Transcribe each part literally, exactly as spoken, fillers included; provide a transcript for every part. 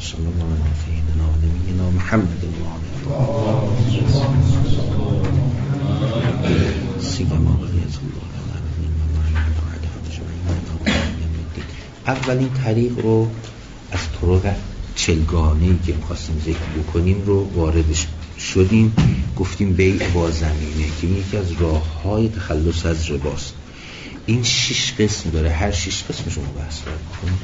صلی الله علیه سیدنا و نبینا محمد و آله سیما بقیت الله. اولین طریق رو از طرق چلگانه‌ای که می‌خواستیم ذکر بکنیم رو واردش شدیم، گفتیم بیع با زمینه که یکی از راه‌های تخلص از رباست. این شش قسم داره، هر شش قسمش رو بحث کنیم.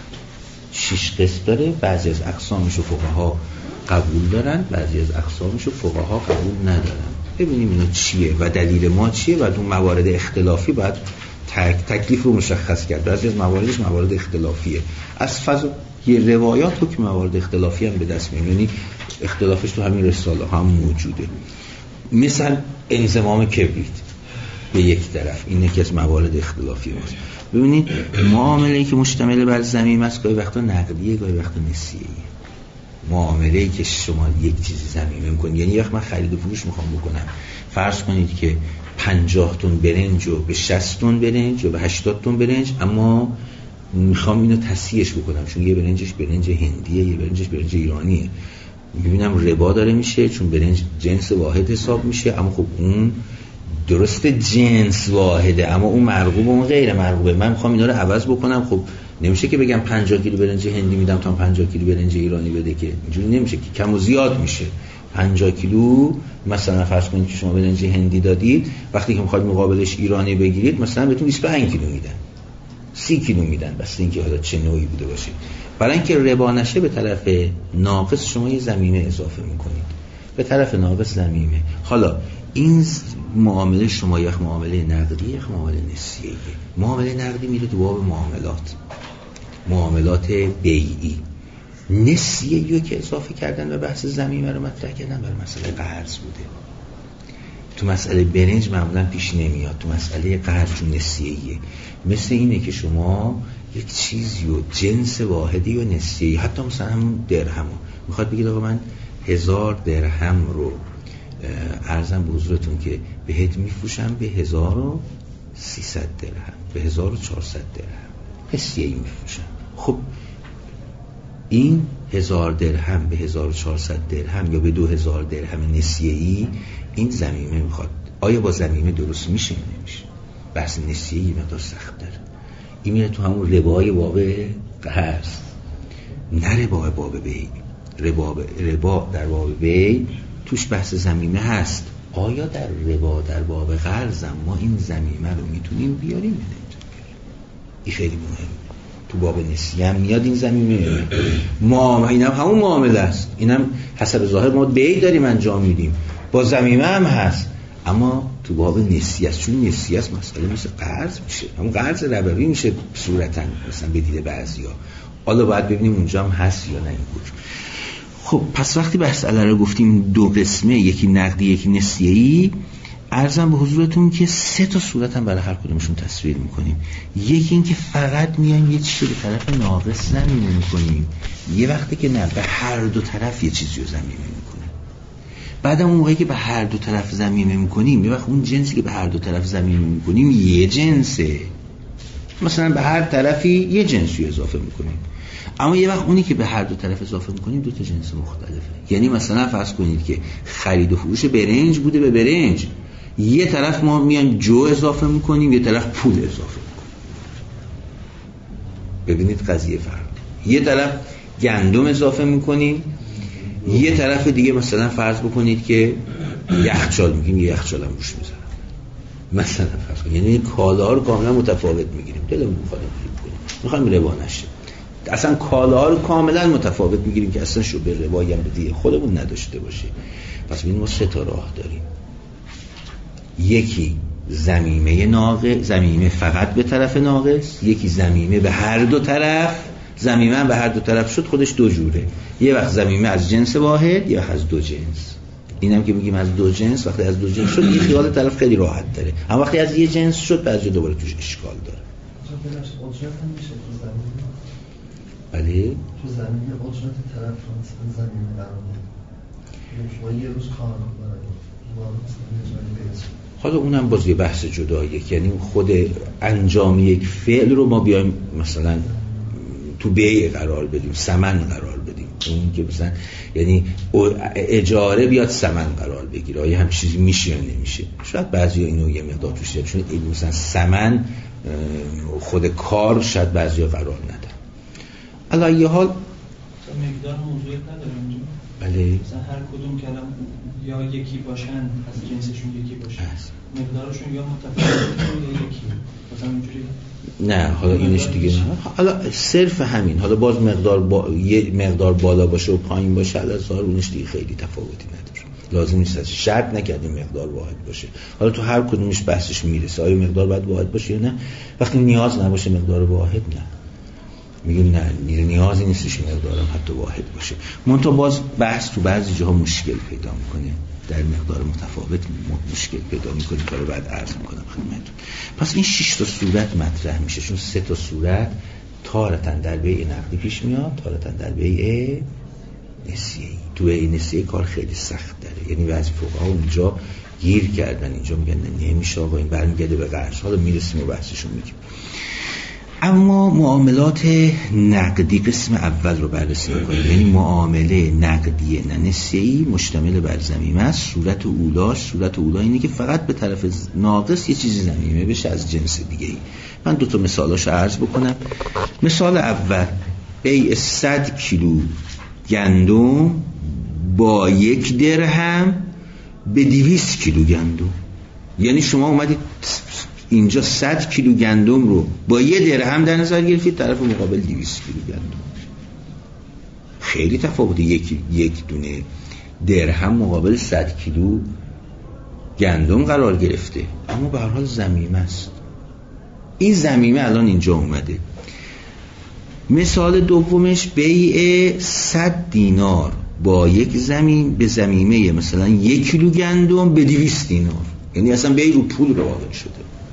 شش قسم داره، بعضی از اقسامش رو فقها قبول دارن، بعضی از اقسامش رو فقها قبول ندارن. ببینیم اینا چیه و دلیل ما چیه و اون موارد اختلافی باید تک تکلیف رو مشخص کرد. بعضی از مواردش موارد اختلافیه، از فضا یه روایات حکم موارد اختلافی هم به دست میاد، یعنی اختلافش تو همین رساله هم موجوده. مثلا انضمام کبریت به یک طرف، این یکی از موارد اختلافی است. ببینید معامله‌ای که مشتمل بر ضمیمه است گاهی وقتا نقدیه گاهی وقتا نسیه‌ایه. معامله‌ای که شما یک چیزی ضمیمه می‌کنید، یعنی وقت من خرید و فروش می‌خوام بکنم، فرض کنید که پنجاه تن برنج رو به شصت تن برنج و به هشتاد تن برنج، اما میخوام اینو تصحیحش بکنم چون یه برنجش برنج هندیه یه برنجش برنج ایرانیه، میبینم ربا داره میشه چون برنج جنس واحد حساب میشه، اما خب اون درست جنس واحده اما اون مرغوب و اون غیر مرغوبه. من میخوام اینا رو عوض بکنم، خب نمیشه که بگم پنجاه کیلو برنج هندی میدم تا پنجاه کیلو برنج ایرانی بده، که اینجوری نمیشه که، کم و زیاد میشه. پنجاه کیلو مثلا فرض کنید که شما برنج هندی دادید، وقتی که میخواید مقابلش ایرانی بگیرید مثلا بهتون بیست و پنج کیلو میدن، سی کیلو میدن، بس اینکه حالا چه نوعی بوده باشه. برای اینکه ربا نشه به طرف ناقص شما یه ضمیمه اضافه میکنید، به طرف ناقص ضمیمه. حالا این معامله شما یک معامله نقدی یک معامله نسیه‌ایه. معامله نقدی میره تو باب معاملات، معاملات بیعی. نسیه‌ای که اضافه کردن و بحث ضمیمه رو مطرح کردن برای مسئله قرض بوده. تو مسئله برنج معمولا پیش نمیاد، تو مسئله قرض چون نسیه‌ایه. مثل اینه که شما یک چیزی و جنس واحدی و نسیه‌ای، حتی مثلا همون درهم میخواد بگید آقا من هزار درهم رو ارزم به حضورتون که بهت میفروشم به هزار و سیصد درهم، به هزار و چهارصد درهم نسیه‌ای میفروشم. خب این هزار درهم به هزار و چهارصد درهم یا به دو هزار درهم نسیه‌ای، این ضمیمه میخواد. آیا با ضمیمه درست میشه یا نمیشه؟ بحث نسیه‌ای مقدار سخت داره. این میره تو همون ربای باب قرض، نه ربای باب بیع. ربا ربا در باب بیع توش بحث ضمیمه هست. آیا در ربا در باب قرض ما این ضمیمه رو میتونیم بیاریم یا نمیتونیم بیاریم؟ این خیلی مهمه. تو باب نسیه هم میاد این ضمیمه. ما اینم همون معامله است، اینم حسب ظاهر ما بیع داریم انجام میدیم، با ضمیمه هم هست، اما تو باب نسیه است. چون نسیه است مسئله مثل قرض میشه، همون قرض ربوی میشه صورتاً مثلا به دید بعضیا. حالا باید ببینیم اونجا هم هست یا نه این بود. خب پس وقتی بحث علی رو گفتیم دو قسمه، یکی نقدی یکی نسیه‌ای، عرضم به حضورتون که سه تا صورت هم برای هر کدومشون تصویر میکنیم. یکی این که فقط میایم یه چیزی به طرف ناقص ضمیمه میکنیم، یه وقتی که نه به هر دو طرف یه چیزی رو ضمیمه میکنیم. بعدم اون موقعی که به هر دو طرف ضمیمه میکنیم، یه وقت اون جنسی که به هر دو طرف ضمیمه میکنیم یه جنسه، مثلا به هر طرفی یه جنسی اضافه میکنیم، اما یه وقت اونی که به هر دو طرف اضافه میکنیم دو تا جنس مختلفه. یعنی مثلا فرض کنید که خرید و فروش برنج بوده به برنج، یه طرف ما میان جو اضافه میکنیم، یه طرف پول اضافه میکنیم. ببینید قضیه فرق. یه طرف گندم اضافه میکنیم، یه طرف دیگه مثلا فرض بکنید که یخچال میگیم، یه یخچال هم روش میذارم مثلا فرض کنید. یعنی کالا رو کاملا متفاوت میگیریم، دلمون میخواد بگیریم، میخوایم ربا نشه. اصلا کالا رو کاملا متفاوت میگیریم که اصلا شبه روایی هم بدیه خودمون نداشته باشه. پس ببین ما سه تا راه داریم. یکی ضمیمه ناقص، ضمیمه فقط به طرف ناقص، یکی ضمیمه به هر دو طرف. ضمیمه به هر دو طرف شد خودش دو جوره، یه وقت ضمیمه از جنس واحد یا از دو جنس. اینم که میگیم از دو جنس، وقتی از دو جنس شد یه خیال طرف خیلی راحت داره، اما وقتی از یه جنس شد بعضی دوباره توش اشکال داره. بله تو زمینه اجرت طرف مثلا زمینه قرار میده، شما یه روز کار می‌کنید، حالا اونم باز یه بحث جداییه، یعنی خود انجام یک فعل رو ما بیایم مثلا تو بیع قرار بدیم، ثمن قرار بدیم. اون که مثلا یعنی اجاره بیاد ثمن قرار بگیره، آیا هم چیزی میشه یا نمیشه. شاید بعضیا اینو یه مقدار توش داره، چون مثلا ثمن خود کار شاید بعضیا قرار نداره. علی ای حال مقدار موضوعیت نداره اینجا. بله مثلا هر کدوم کلام یا یکی باشن از جنسشون یکی باشن هست. مقدارشون یا متفاوته یا یکی مثلا اینجوری نه. حالا اینش دیگه نه. حالا صرف همین، حالا باز مقدار با... یه مقدار بالا باشه و پایین باشه حالا ظاهر اونش دیگه خیلی تفاوتی نداره، لازم نیست از شرط نکردیم مقدار واحد باشه. حالا تو هر کدومش بحثش میرسه آیا مقدار باید واحد باشه یا نه. وقتی نیاز نباشه مقدار واحد نه، میگیم نه نیازی نیستش مقدارم حتی واحد باشه. منتها باز بحث تو بعضی جاها مشکل پیدا میکنه، در مقدار متفاوت مشکل پیدا میکنه که رو بعد عرض میکنم خدمتتون. پس این شش تا صورت مطرح میشه، چون سه تا صورت تارتاً در بیع نقدی پیش میاد، تارتاً در بیع نسیه‌ای. تو بیع نسیه‌ای کار خیلی سخت داره، یعنی بعضی فقها اونجا گیر کردن، اینجا میگن نه نمیشه آقا این برمیگرده به قرض. حالا میرسیم و بحثشو میگیم. اما معاملات نقدی قسم اول رو بررسی می‌کنیم، یعنی معامله نقدی نه نسیه‌ای مشتمل بر ضمیمه است. صورت اولاش صورت اولا اینه که فقط به طرف ناقص یه چیزی ضمیمه بشه از جنس دیگه‌ای. من دو تا مثالاشو عرض بکنم. مثال اول بیع صد کیلو گندم با یک درهم به دویست کیلو گندم. یعنی شما اومدید اینجا صد کیلو گندم رو با یه درهم در نظر گرفتید، طرف مقابل دویست کیلو گندم. خیلی تفاوت، یک یک دونه درهم مقابل صد کیلو گندم قرار گرفته، اما به هر حال ضمیمه است. این ضمیمه الان اینجا اومده. مثال دومش بیع صد دینار با یک زمین به ضمیمه مثلا یک کیلو گندم به دویست دینار، یعنی اصلا بیع رو پول واقع شده.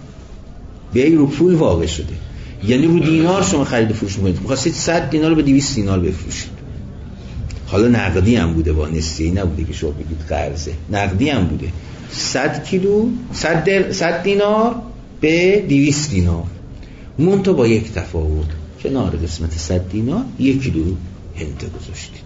بیع رو پول واقع شده، یعنی رو دینار شما خرید و فروش می‌کنید. می‌خواستید صد دینار رو به دویست دینار بفروشید. حالا نقدی هم بوده، وانسیه‌ای نبوده که شما بگید قرضه، نقدی هم بوده. صد کیلو صد در... صد دینار به دویست دینار، منتها با یک تفاوت، کنار قسمت صد دینار یک کیلو هنده گذاشتید.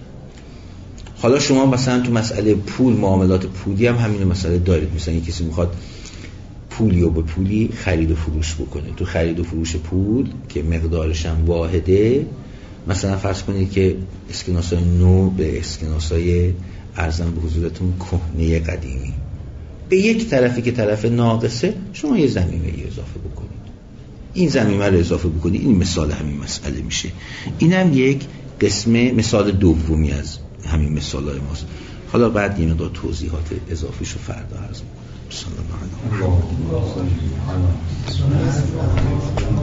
حالا شما مثلا تو مسئله پول، معاملات پولی هم همین مسئله دارید. مثلا کسی میخواد پولی و به پولی خرید و فروش بکنه. تو خرید و فروش پول که مقدارش هم واحده، مثلا فرض کنید که اسکناسای نو به اسکناسای ارزم به حضورتون کهنه قدیمی، به یک طرفی که طرف ناقصه شما یه ضمیمه اضافه بکنید، این ضمیمه رو اضافه بکنید. این مثال همین مسئله میشه. اینم یک قسم مثال دومی از همین مثالای ماست. حالا بعد یه مقدار توضیحات اضافیشو فردا عرض میکنم. بسم الله الرحمن الرحیم.